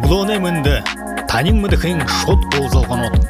Улоны мынды, танин мыдыхын шот болзалған от.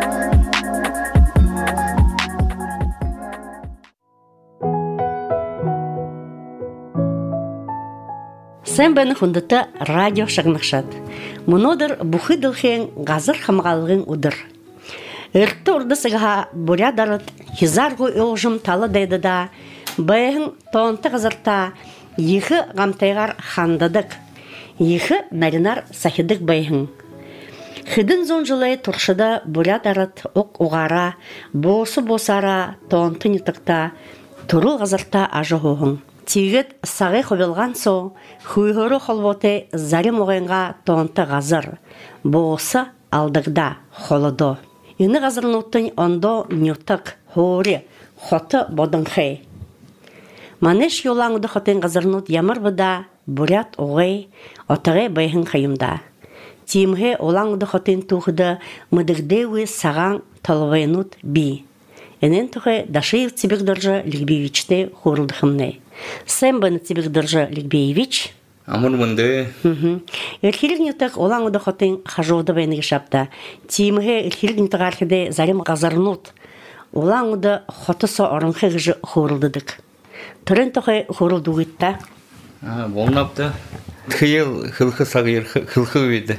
Сен бәні хүндіті радио шағнықшад. Мұнодыр бұхы дылхен ғазыр қамғалығын ұдыр. Үртті ұрды сыға бұря дарыт, хизарғы өғжым талы дайды да, бәйін тоңты ғазырта, ехі ғамтайғар хандадық, ехі наринар сахидық бәйін. Хидін зон жылай тұршыда бұря дарыт, оқ ұғара, босы босара, тоңты нетікта, тұрыл ғазырта ажы ғоғын. Тигет сағай қобылған со, хуйғыры қолботы зарим оғайынға тоңты ғазыр, босы алдығда қолыды. Үні ғазырын ұттың ондо нютық, хори, хоты бодың хей. Манеш йолаңыды хотын ғазырын ұт ямыр бұда, бұрят оғай, отығай байхын қайымда. Тимге олаңыды хотын туғыды мұдығдеуі саған толвайын ұт би. Энен тұғай Дашиев Цибекдоржа Ликбеевичте хурылдықымнай. Сен бәні Цибекдоржа Ликбеевич? Амыр мұнды. Эрхилік нютық олаңыды хотын қажуды бәйнігі шапта. Тимге эрхилік нютық архиде зарим ғазарынут. Олаңыды хотысы орынқы ғыжы хурылдыдық. Түрін тұғай хурылдуғытта? Болнапты. Тхиел хылқы сағыр хылқы өйді.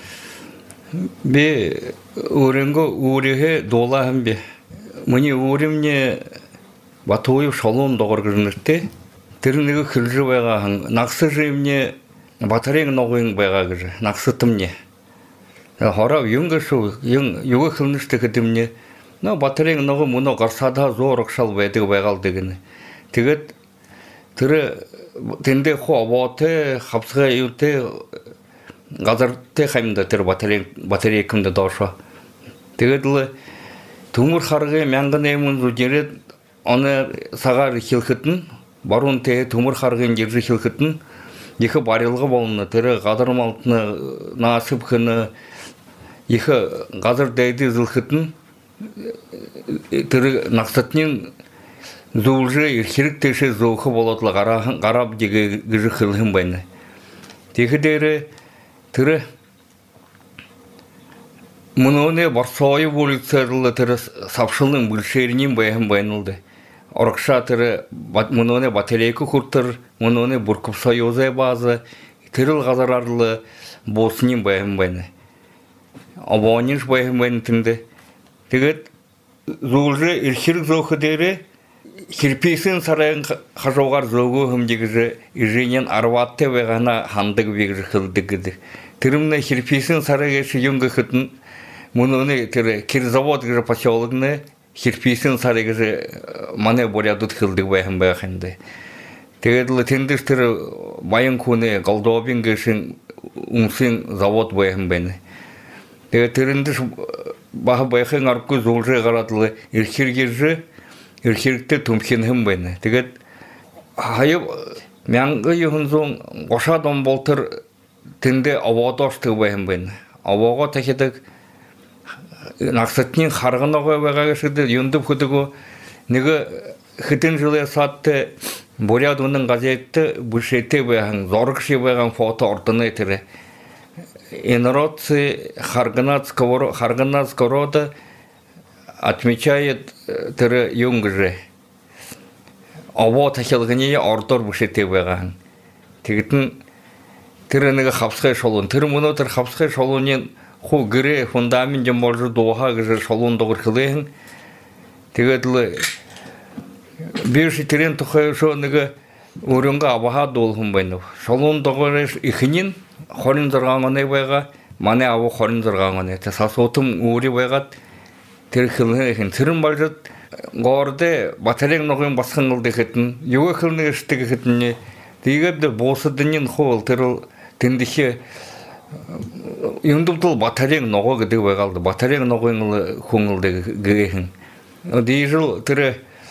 Бе өрінгі өрігі долағын бе. Мне уремне батоев шалон доғырғырнырты. Тірінегі күлжі байғағын. Нақсы жемне батарең ноғын байғағыры. Нақсы тымне. Харап юңғы шу, юғы қылнышты кітімне. Батарең ноғы мұны ғарсада зор ұқшал бәдігі байғалдығыны. Тігіт түрі тінде қо абаты, қапсыға еуті ғазарты қаймында түрі батарең кімді дауша. Тігіт Тумур харгы мянгын эмун журет, оны сағар хилхытын, барун те тумур харгын жержі хилхытын, ехі барилғы болыны, түрі ғадырым алтыны, насып хыны, ехі ғадыр дәйді зылхытын, түрі нақсатнен зулжы, ерхерік теші зоуқы болатылы ғараб деге гіжі хылхын байны. Тегі дәрі түрі Мұны барсауы улицадылы түрі сапшылың бүлшерінен байын байынылды. Орықша түрі мұны батарейкі құрттыр, мұны бұркып союзай базы, түріл ғазарарлы болсынен байын байыны. Абуанеш байын байын түнді. Тегет зұлжы үлшірік зоқы дәрі, кірпейсін сарайын қажауғар зоғы хүмдегізі еженен арватты байғана хандығы бегізі қылдығыды. Түрімні кірпейсін сарайгеші юңғы қытын, Мұны кирзавод гыжы поселогны, кирписин сары гыжы мане борядут хылдық байын байқанды. Тегеділі тендіш түрі байын көне ғалдуабин гышын ұңсын завод байын байны. Тегед түріндіш бағы байқын арқы золжы ғаратылы ерхергержі, ерхергті түмкен байны. Тегед хайып мәңгі үйін зоң қошадон болтыр тенде авуады ашты байын байны. Авуаға тәкедік Нақсатнен қарғын оғай байға кешірді, юндып күдігі, неге хытын жылы сатты, Бурядының газетті бүшетті байған, зорғышы байған фото ордыны етірі. Инородцы Харганат Скорода отмечает түрі юнгыжы. Аво тахилғыне ордор бүшетті байған. Тегетін түрі неге қапсықай шолын. Түрі мұны түр қапсықай шолынен Ху гыре фундамент жем болжу доға гыжы шолун доғыр қылыйын. Тегеділі берші терен тұқай шоныға өрінгі абаға долғын байны. Шолун доғыр ихінен хорин зырғанғаны байға, мане абы хорин зырғанғаны. Сасотым өрі байғат тері қылыйын екен. Түрін балжат ғорды батарең ноғын басқан қылды кетін, юғы қылыны ештігі кетіне. Тегеді босы дінен қол түріл тіндіхе Юндуптыл батарең ноғы кіді байғалды. Батарең ноғыңылы көңілді гейхін. Дейжіл түрі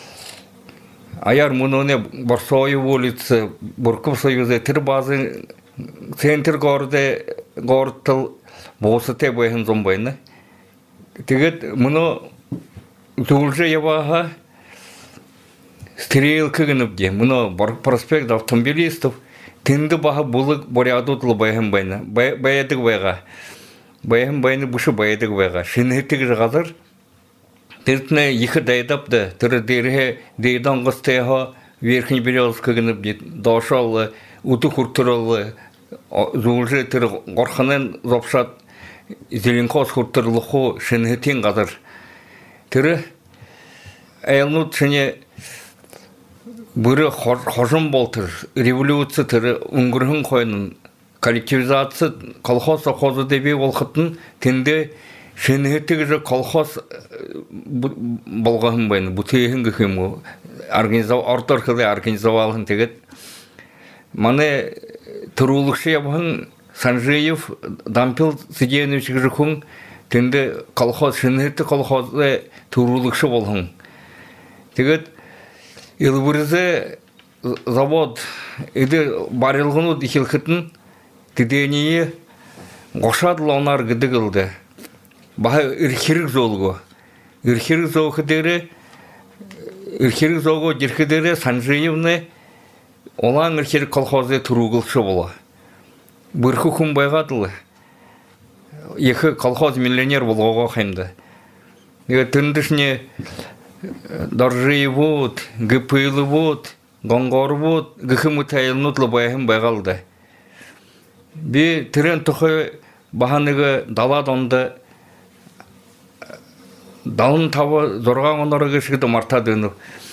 аяр мұны Барсауы улицы, Бұркып союзы түрі базы центр ғордтыл босы те байхын зомбайны. Тегет мұны зұлжы ебаға стрелка гынып мына проспект автомобилистов тенді баха булык борядутлы байхым байна. Баядык байга. Байхым байны бушы баядык байга. Шинетик жагазыр. Тертне екі дайдапты. Тыры дерге дейдан гыстайга верхний Березовка гынып дошалы, уты хуртыралы, зулжы тыры горханын зопшат зеленкос хуртырлыху шинетин газыр. Тыры аялнут шине бұры хожым болтыр, революция тірі үңгірін қойының, коллективизация, колхоз қозы дебе болқытын, тенде шенетігі жа колхоз болғағын байны, бұтейін күхім, ортор қылы организовалығын тегет. Маны тұрулықшы ябығын Санжиев, Дампил Сиденович жүхін, тенде колхоз, шенеті колхозы тұрулықшы болғын. Тегет, Илбурзе завод иди барылгыну дихилхитин тидении гошадланар гыдыгылды. Баха ирхирик золго. Ирхирик золгыдere ирхирик золго дирхидере Санжиевны олан ирхирик колхозы туругылшы бола. Бырху хумбайгадылы. Ехы колхоз миллионер болгого хаймды. Тындышне Доржиевут, Гыпылывут, Гонгорвут, Гыхымутайылнутлы байхым байгалды. Би тирен тухы баханыгы даладонды далын табы зорған онарығы шыгды мартадыны.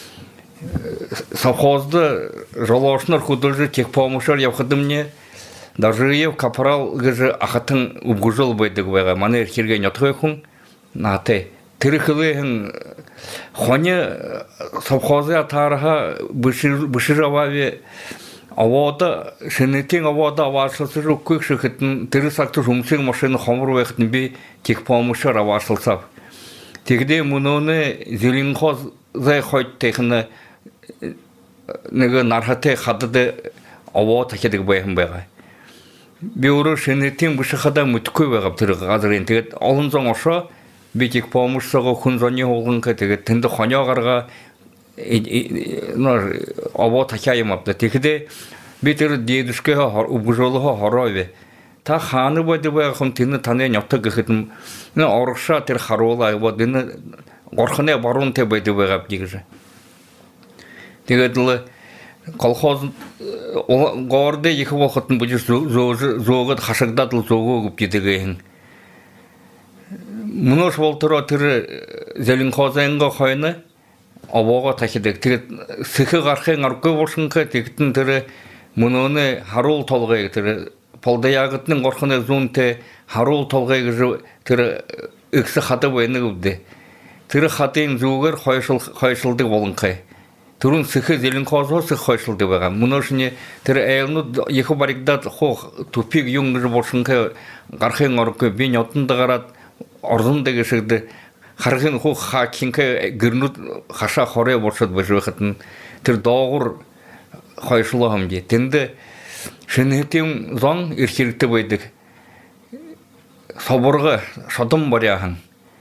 Совхозды жолошнар худылжы тек помышар явхыдымне Доржиев капрал гыжы ахатын убгужыл байдыгы байға. Маны еркерген отғайхун наты. Тирихылыхын Хоне совхозы атарха бышыравави авода шенетин авода авашылсы жоқ көк шықытын тірі сақты жұмсың машины хомыр уақытын бей тек помышар авашылсап. Тегде мұны зеленхоз зай қойт текіні нархаты қадыды авода кедік байғын байға. Беуры шенетин бышықада мүткөй байғап түрі қазырын тегет алын соң оша бетек помышсығы күнзоне олғынғы тегі тінді қонеғарға аба такайымапты. Текіде бетері дейдішке ұбғызолыға хараве. Та ханы байды байғым тіні таны нятты кіхітім. Орықша тер харуылы айба діні орқыне баруын те байды байғап дегізі. Тегеділі колхоз ғорды екі вақытын бұжы зоғыд қашықдадыл зоғы өп дедігейін. Мұныз болтыра түрі зеленхозайынға қойны абаға тәкедік. Сықы қарқын арқы болшынғы тектін түрі мұны харул толғай түрі полдаяғытның қорқыны зұнты харул толғай түрі үксі қаты бойыны көбді. Түрі қатын зуғыр қойшылды болынқы. Түрін сықы зеленхозға сық қойшылды бағам. Мұны үшіне түрі әйеліні екі барикдат қоқ тупик юңғыр болшынғы қарқын арқы бен отынды қарат ордындегі шықты қарғын қоқ хакинка гірнут хаша хория болшад бәжі вақытын түр дауғыр қойшылығым де. Тенді шынетем заң еркелікті байдық. Собырғы шадым бар яғын.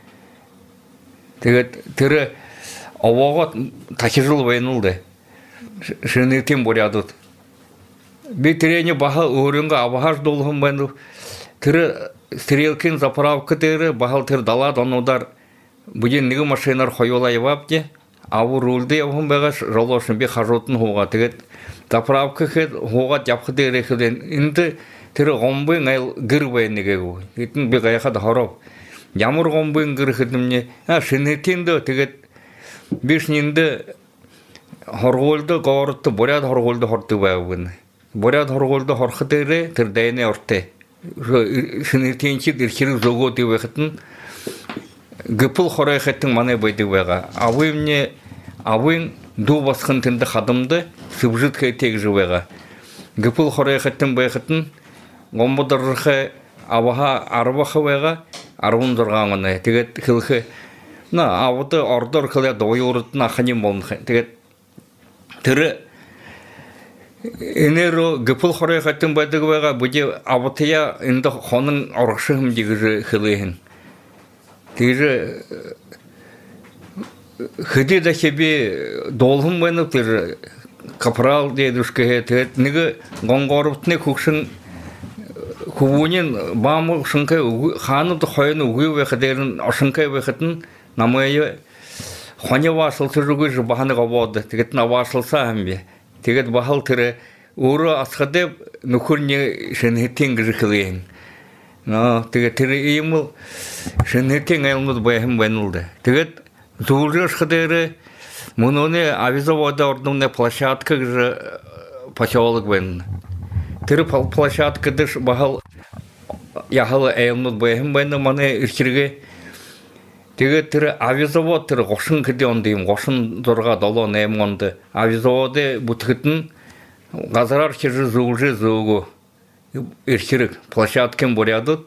Түрі ауаға такежыл байынылды. Шынетем бар ядыд. Бей түрені баға өрінгі абағаш долғым байыныл. Түрі стрелкин заправка тері бағал тер дала донудар бұден неге машинар қойолай бапте аву рулды явғын бағаш жолошын бе қажотын хуға тегет заправка хет хуға жапқы тері хеден инді тері ғомбын айл гір байын неге гу етін бе ғаяқад харап ямыр ғомбын гір хедімне шынетенді тегет бешненді хорғолды ғорытты боряд хорғолды хорты байығын боряд хорғолды хорқы тері тір дайыны орты шынетенчик ирхирик зого деп вақытын гыпыл хорай хеттің маны байды ваға. Авын ду басқын тінді қадымды сыбжыт хайтек жываға. Гыпыл хорай хеттің байқытын ғомбыдырғы аваға арбақы ваға арвын зұрғаңыны. Тегет хылқы авыды ордыр қылы дойы ұрытын ақанем болын. Тегет түрі Энеро гыпыл хорай хаттың байдығы байға бұде абытыя үнді қоның орықшығым дегізі хылыйын. Дегізі хыды да себе долгым баны тер капрал дедушке тет неге гонгорутны кукшын хубунин бамы шынкай ханым да хойны угы вехдерин ашынкай вехтин намайы хоня васылсы жүгү жбаханы габоды тегет на васылса хамбе тегет бахал тире уру асхадеп нукурне шенхетин гыжыкылыйын но тегет тире имыл шенхетин айлмуд байхым байнулды тегет зулжыш хадеры муноне авизовода ордумне площадка гыжы поселок бен тире площадка дыш бахал яхалы айлмуд байхым байны мане иркирге тегет тире авизовод тире гошын кеде ондыйым гошын зорга доло нем онды авизоводы бутхытын газарар кежи зулжы зулгу иркирик площадкен борядыт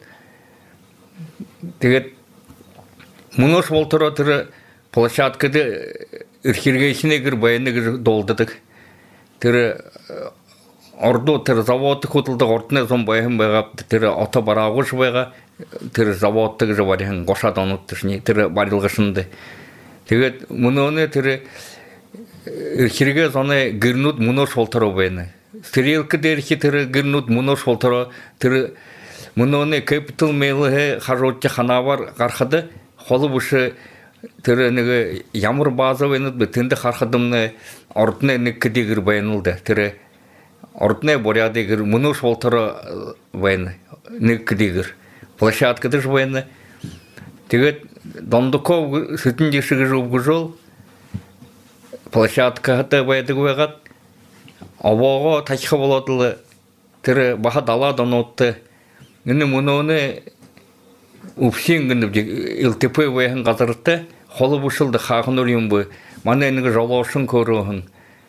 тегет мунош волтыра тире площадкады иркиргейсине гир байыны гир долдыдык тире орду тире заводты кутылдык ортуне зон байхым байгап тире ото барагыш байга тире заводты гир барыхын гошад онуттышни тире барылгышынды тегет муноне тире иркирге зоне гирнут мунош волтыра байыны стрелка дерхи тире гирнут мунош волтыра тире муноне капитал мейлы хажотча ханавар гархады холу бушы тире неге ямыр база байынып бітінді хархадымны ортуне неккеде гир байынылды тире ортуне боряды гир мунош волтыра байыны неккеде гир площадкады ж байыны тегет дондуков сүтін дешігі жубғы жол площадка хаты байды байгат аваға тачқа боладылы тире баха дала донотты гіне муноне упсин гіне ЛТП байхын газырытты холы бушылды хағын өрейін бай мана енгі жолошын көрігін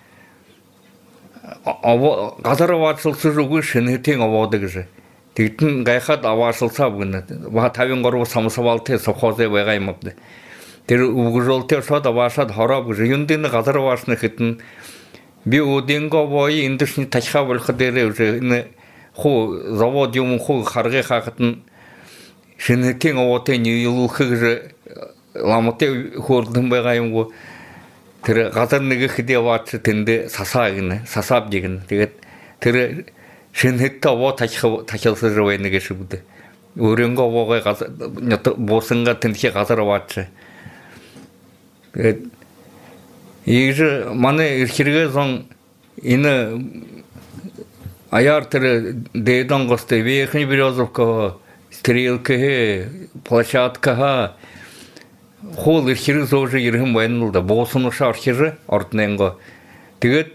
газар авашылсы жүгі шынетен авады кіжі дейтін ғайқат авашылса бұгыны баха тавен ғару самысабалты совхозы байғаймапды тері ұғы жолты шад авашад харап кіжі юндені газар авашыны кетін би уденгі авайы индішні тачқа бөлқы дері үжі ху завод юмын ху қарғы қақытын шынетен аваты нүйілуқы кіжі ламыте хордың байғайым ғо тірі ғазар неге хиде ватшы тінді сасап деген тегет тірі шынетті ава тачылсы жывай неге шыбыды өренгі авағай босынға тіндіке ғазар ватшы егжі маны иркерге зон ины аяр тірі дейдан ғысты вейхни березовка стрелка площадка хол ирхири зожы ирхим байнылды босынуша архиры ортненго тегет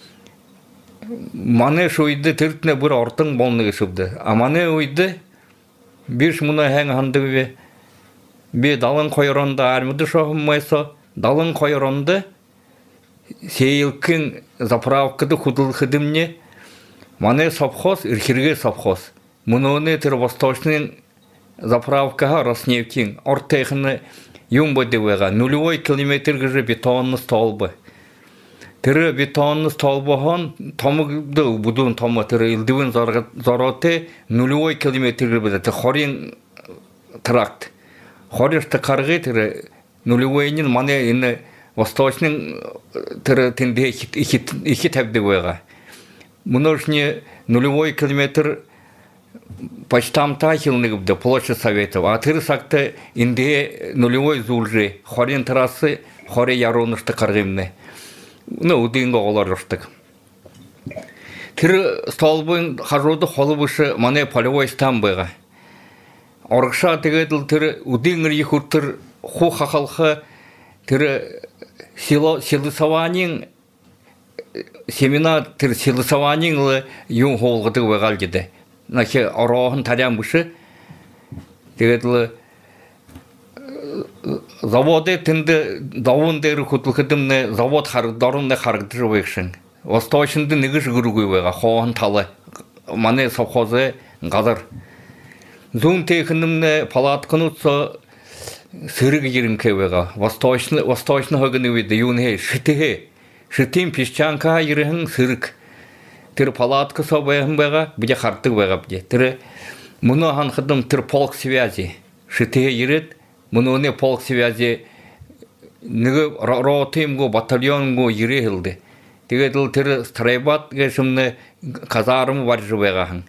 мане шойды тертіне бір ортың болны кешіпді а мане ойды биш мұна хәң ханды бе далын қойронды армыды шоғым майса далын қойронды сейілкін заправкады худылхыдымне мане совхоз ирхирге совхоз мұны тір восточный заправкаға Роснефтин ортайхыны юм бөді веға нулевой километр гыжы бетонны столбы тірі бетонны столбыған тамыгды будун тамы тірі илдивін зароты нулевой километр гыжы беді хорин тракт хоришты қарғы тірі нулевойнин мане ины восточный тірі тінде iki тәбді веға мұнышне нулевой километр почтамта хилныгыбды площа советов а тыры сакты инде нулевой зулжи хорин трассы хоре яронышты каргымны ну удинго оларыштык тыры столбын хажоды холубышы мане полевой стамбыга оргша тегедил тыры удингыр ихуртыр ху хахалха тыры силысаванин семена тыры силысаванин юн холгыды вегалгиде наки ороғын тарян бұшы дегетлі заводы тінді давын дәрі күтілкідімні завод дорынды қарғыды жывекшін восточынды неге жүгіргі веға хоғын талы мане совхозы ғазыр зұн текінімні палаткын ұтса сырығы ерінке веға восточны хөгіні веді юнхе шытым пешчанка ерігін сырық тір палатка собаяхын байға, бұде қартық байға бұде. Тірі мұны ханқыдым тір полк связи. Шытыға ерет, мұны полк связи Ниге ротимго батальонго ирехилде. Тэгээд л тэр Страйбат гэшмне казарм бар жуйгахан.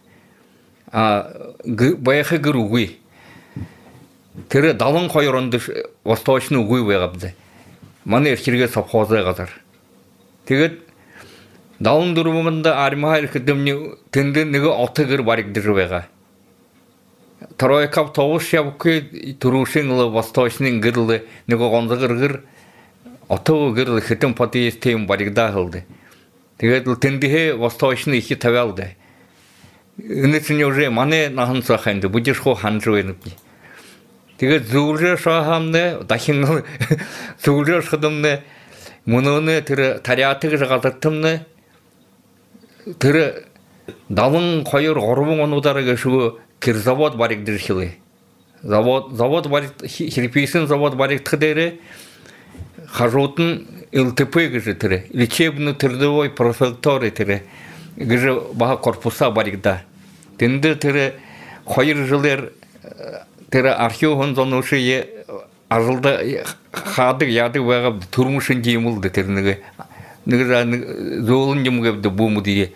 Баяхы гүрүгүй. Тэр 72 онд восточны үгүй байгавд. Манай эрхэргээ совхозоо газар. Тэгээд 74 онд армиа ихэдэмний тэнд нэг отгэр баригдж байгаа. Тройка автобус явки турушин л восточны гэрл нэг гонзгэр отоо гэрл хэтэн подъездтим баригдаалд. Тэгээд л тэндээ восточны их тавиалд. Энэчний уже манай наханцаханд будишхо ханжвэн. Тэгээд зүрэ шахамне дахин зүрэ шхадамне мөнөне тэр тариатыг гадартамне тэр 72-3 онуудаараа гэшгүй кирзавод баригдэрхилээ. Завод бариг хирписэн завод баригдах дээрээ хажууд нь ЛТП гэж тэр лечебно-трудовой префектура тэр гэж бага корпуса баригда. Тэнд тэр 2 жилээр тэр археологийн зоношие ажлда хаадаг яадаг байгаа төрмөшин жимэлд тэр нэг зөөлөн юм гэвд бүүмүдие.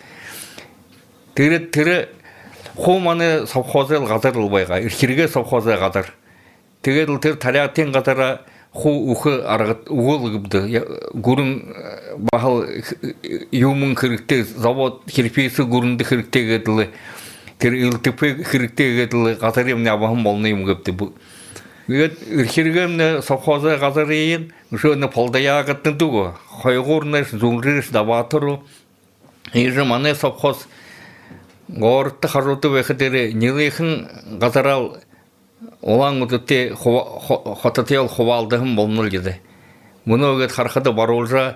Тэр хуманы совхозол газар л байгаа. Эрхэргээ совхозоо газар. Тэгээд л тэр тариатын газараа хуу үхэ аргад уул гэвд гүрэн бахал юмн хэрэгтэй завод хирпис гүрэнд хэрэгтэй гэдэл тэр ЛТП хэрэгтэй гэдэл газар юм авах болно юм гэвд. Тэгээд эрхэргэм совхозоо газарын өшөөний полдаяа гэдэг дүү. Хойгуурнаас зүнрээс даваатар ийм манай совхоз горт харууд байхдаа нэлээхэн газараа улаан үдтэй хототел хуваалдахын болно гэдэг. Мөнөөгээд харахад баруулжа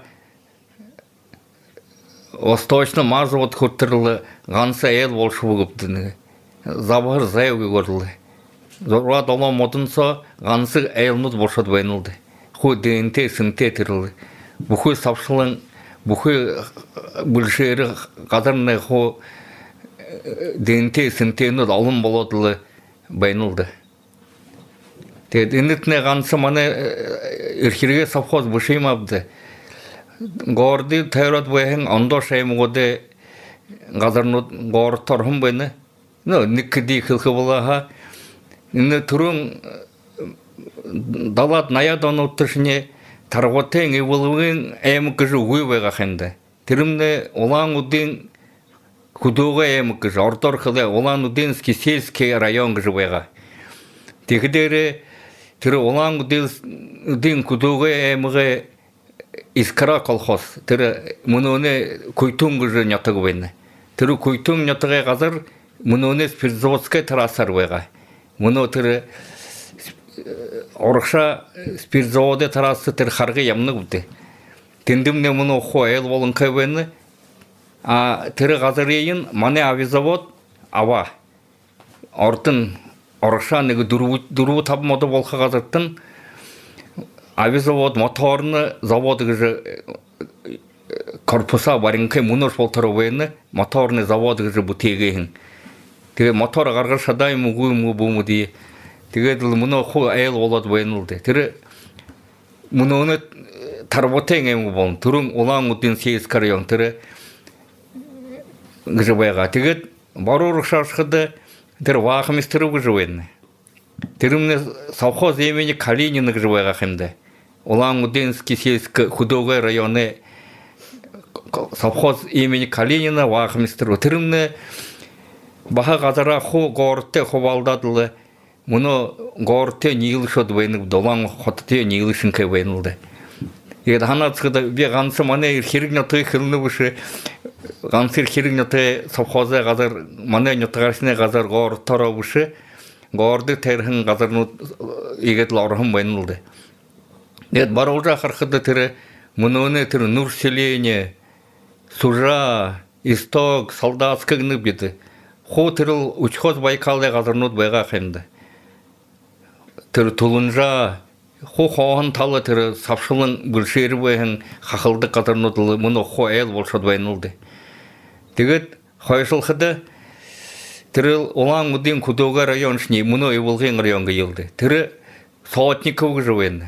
восточно мазовод хөтөрл ганц эл болшуу гэдэг. Завар зайг горлоо. Зурва долоо модонсо ганц элнууд болшод байна л дээ. Хүү дэнтэй сэнтэй тэрл бүхий савшлан бүхий бүлшээр гадарны хуу дэнтэй сэнтэнүүд олон болоод л байна л дээ. Тэгээд энэтнэ ганц манай эрхэргээ совхоз бушимавд горди тайрод бэхэн ондоо шаймгуудэ газарнууд горторхон байна. Нэг ди хэлхвлаха энэ түрүүн далаад 80 онууд төшний таргутын эвлүүгийн аим гэж үгүй байгаа хэнда. Тэрмнэ улаануудын худууга аим гэж ордорхлаа Улаан-Удинский сельский район гэж байгаа. Тэгэхээр тэр Улаан-Удин худууга аимга Искра колхоз тэр мөнөөний Куйтун гэж нятаг байна. Тэр Куйтун нятагын газар мөнөөнөөс Пирзовская трассаар байгаа. Мөнөө тэр Орша спиртзаводы тарасы тэр харгы ямнаг үдэ. Тэндэмнэ мөнөө хоо эл болонкай байна. Тэр газарын манай авизавод ава. Ордын Орша нэг 4-5 мод болох газартан авизавод моторны завод гэж корпуса баринкай мөнөш болтор байна. Моторны завод гэж бүтээгэн. Тэгээ мотор гаргаж шадай мгүй бүүмүди. Тэгээд л мөнөө хуу айл болоод байна л дээ. Тэр мөнөөний тарботын юм бол түрэн Улаан-Удин сельский район тэр гэж байгаа. Тэгээд баруур шашхад тэр вахмистр гэж байна. Тэрмнэ совхоз имени Калинина гэж байгаа хэмдэ. Улаан-Удинский сельский худогой районы совхоз имени Калинина вахмистр. Тэрмнэ баха газара хуу горте хуваалдадл мөнө горте нийлшод байна долан хоттой нийлшинкэ байна л да. Яг ханацгад би ганц манай хэрэг нотыг хэлнэ биш ганц хэрэг нотой совхозы газар манай нотгаарсны газар гортороо биш горд тэрхэн газарнууд игээд л орхон байна л да. Яг баруулжа харахад тэр мөнөөнэ тэр Нурселение Сужа Исток солдатскэг нэг бид хуу тэрл учхоз Байкалын газарнууд байгаа хэмдэ. Тэр тулунжа хуу хоон тал тэр савшлан бүлшээр бэхэн хахалдаг газарнууд мөн хуу айл болшод байна л дээ. Тэгээд хойшлоход тэр Улаан-Удин худууга районшны мөн эвлгийн район гэлдэ. Тэр Сотников гэж байна.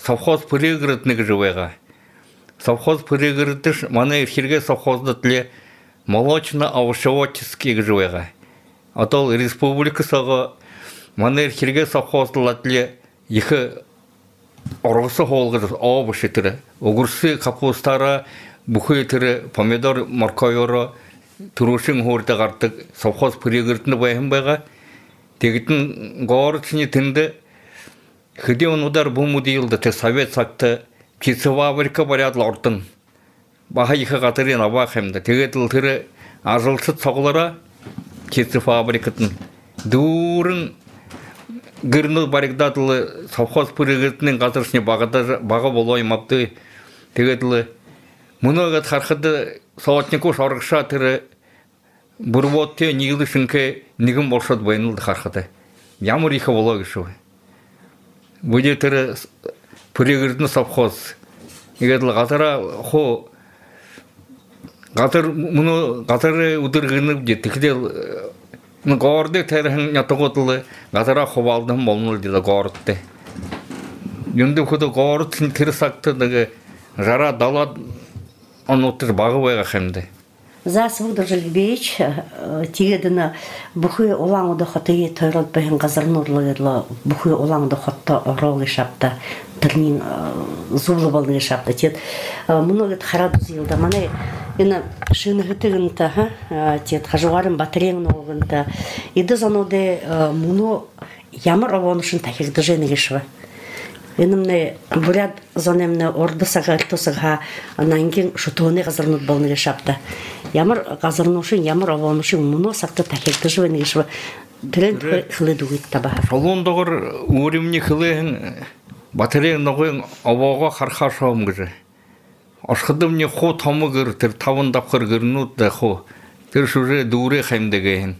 совхоз пригородный живега. Совхоз пригородный маны хирге совхозда тле молочно-овощеводческий живега. А то республика сага маны хирге совхозда тле их оргысы холгы овощи тире. Огурцы, капустара, бухы тире, помидор, морковь турушин хорта гартык совхоз пригородный байхым байга. Тегитин горчыны тинде хыде он удар буму дейілді, те совет сакты птица фабрика барядыл ортын. Баха екі қатырын абақымды. Тегетіл тірі ажылшыт соғылара птица фабрикатын. Дұрын гырны баригдатылы совхоз пригородның қатыршыне баға болуай мапты. Тегетілі мұнығыт қарқыды соғатнику шарықша тірі Бурвотте нигилышынке нигим болшат байнылды хархаты. Ямыр иха боло кишо. Буде тірі пригородный совхоз. Егеділ қатара хо қатары удырғынып де тікдел ғорды тәріхін ятығытылы қатара хобалдым болмыл деді ғорытты. Юнды құды ғорыт тірі сақты жара дала онуттыр бағы байға қемді. За Свыдыр Жылбеич, тегедіні бұхы олаңыды қотығы тойрот бәйін ғазырнурлығырлы бұхы олаңыды қотты ролы шапты, түрнің зулы болығы шапты. Тет, мұны қарады зүйілді. Маны, ені шыны ғытығынты, тет, қажуғарын батыреңін оғынты. Еді заноды мұны ямыр оғынышын тәкегді жені кешіві. Енімне буряд занемне ордысаға ыртысыға нанген шутуыны ғазырнуд болығы шапты. Ямар ғазырнушын, ямар оғынышын мұны сақты тәкегді жені кешіві. Түрен қылы дүгіт таба. Шолуындығыр өреміне қылығын батыреңін оғын аваға қарқа шауым күжі. Ашқыдымне қо тамы кір, тір тавындап қыр кірнуд да қо. Тір шүрі дұғыры қаймдығы.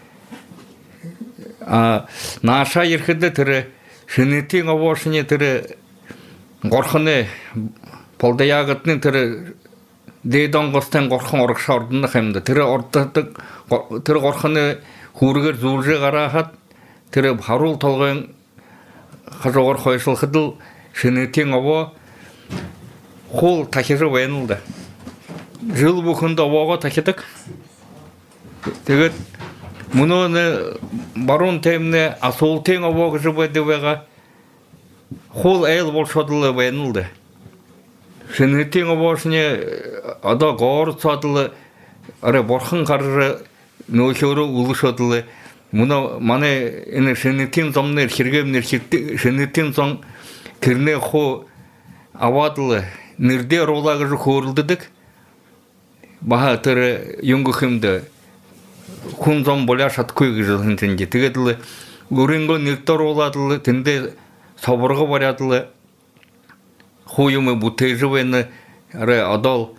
Наша еркіді түрі Шынетің авашыне тірі ғорқыны полдаяғытның тірі дейдан ғыстан ғорқын орықша ордында қаймды. Тірі ғорқыны хургер зулжы қарағат, тірі харул толғын қажығыр қойшыл қыдыл шынетің ава қол тақежі вайнылды. Жыл бұқында аваға тақедік. Тегет мұны барун темне асол тең аваға жыбайды вайға қол әйл болшадылы вайнылды. Шынетің авашыне ада ғар садылы ары борқын қаржы нөшері ұлышадылы. Мұна маны шынетің зомны хергемнер шынетің зом кірне қо авадылы нірде ролағы жы көрілдідік. Баға түрі юңғы қымды күнзом боля шаткөйгі жылын тінде. Тегеділі өрінгі нектар оладылы, тінде сабырғы барадылы, қойымы бұтайжы вені адал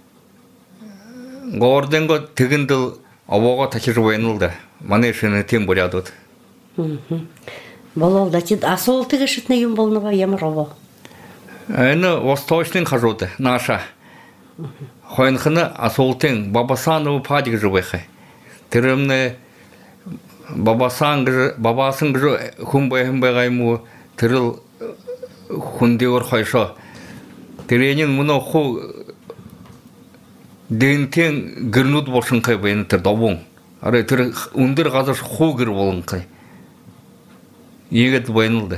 ғорденгі тегінділ аваға тақежі венілді. Маны шыны тем барадуд. Бололда, тед асол тегі шытны ем болныға емір ола? Әні восточның қажуды, наша. Қойынқыны асол тең бабасановы падиг жывайқы. Тірімні бабасын күжі хүмбай ғайму тіріл хүндеуір қайша. Тіренен мұны қу дейінтен гірнуд болшын қай байыны тір дабуң. Ары тірі үндір қазыр қу гір болын қай. Егет байынылды.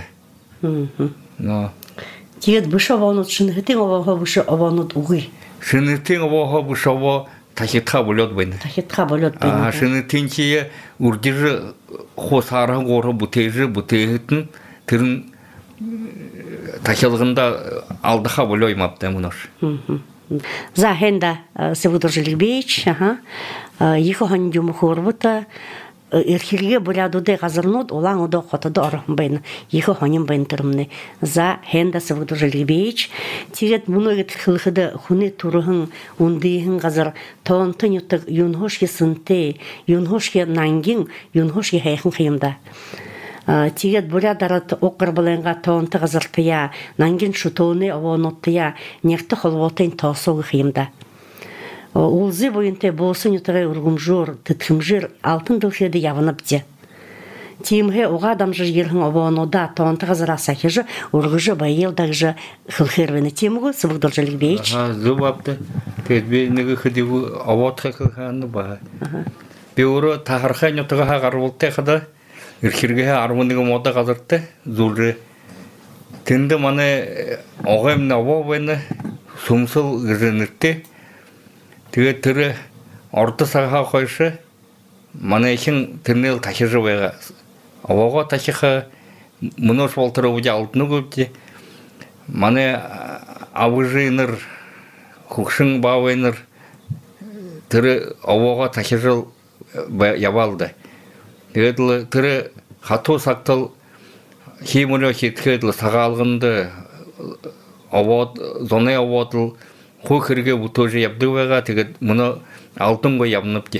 Тегет бұшы авануд, шынығытен аваға бұшы авануд ұғый. Шынығытен аваға бұшы ава тахитха болот байна. Тахитха болот байна. Шыны тенчие урдижи хосара горы бутейхитин тирин тахилгында алдыха болой мапты мунош. За хенда Свыдыр Жылбеич, екі хандюмы хорбута эрхилге бурядуде газырнуд олан удо хотоды орахын байна. Екі ханим байна тырымны. За хенда Свыдыр Жылбеич, тирет мұнығыт хылхыды хуны турыхын ундыйхын газыр тоонтын ютық юнхошке сынты, юнхошке нангин, юнхошке хайхын қиымда. Тирет бурядарат оқыр бұлайынға тоонты газыртыя, нангин шутоуны авануттыя, некті холвотын тоосуғы қиымда. Улзы бойынты болсын ütірі үргімжур, тітхімжір алтын дұлхеді явынып де. Тимге уга дамжы ерхин обонода тонты газара сахижы ургыжы байыл дагжы хылхырвыны тимгу сыбыгдылжылык бейч. Зубапты. Тедбе неге хидигу ават хакыханы ба. Беуро тахархан ятыга гарвулте хада ирхирге армындыгы мода газыртты. Зулры. Тенде мане огем навовены сумсыл гызыныртты. Теге тыры орта саха койшы мане ишин тенел тахижы байга. Авага тахиха мунош волтыры уja алтыны көпте. Мане авыжыныр хукшын бавайныр тыры авага тахижыл ябалды. Теге тыры хату сактыл химуно хиткедлы сагалгынды ават зоне аватыл хукырге бутожи ябдывага теге муно алтынго ябныпты.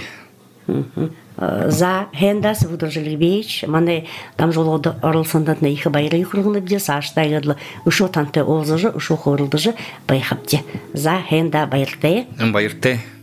За хенда сыбыгдылжылык бейч, мане там жолоды орылсындатны ихы байры юхрыгыны бде саштайгыдлы ушо танты олзыжы, ушо хорылдыжы байхапте. За хенда байырте. Байырте.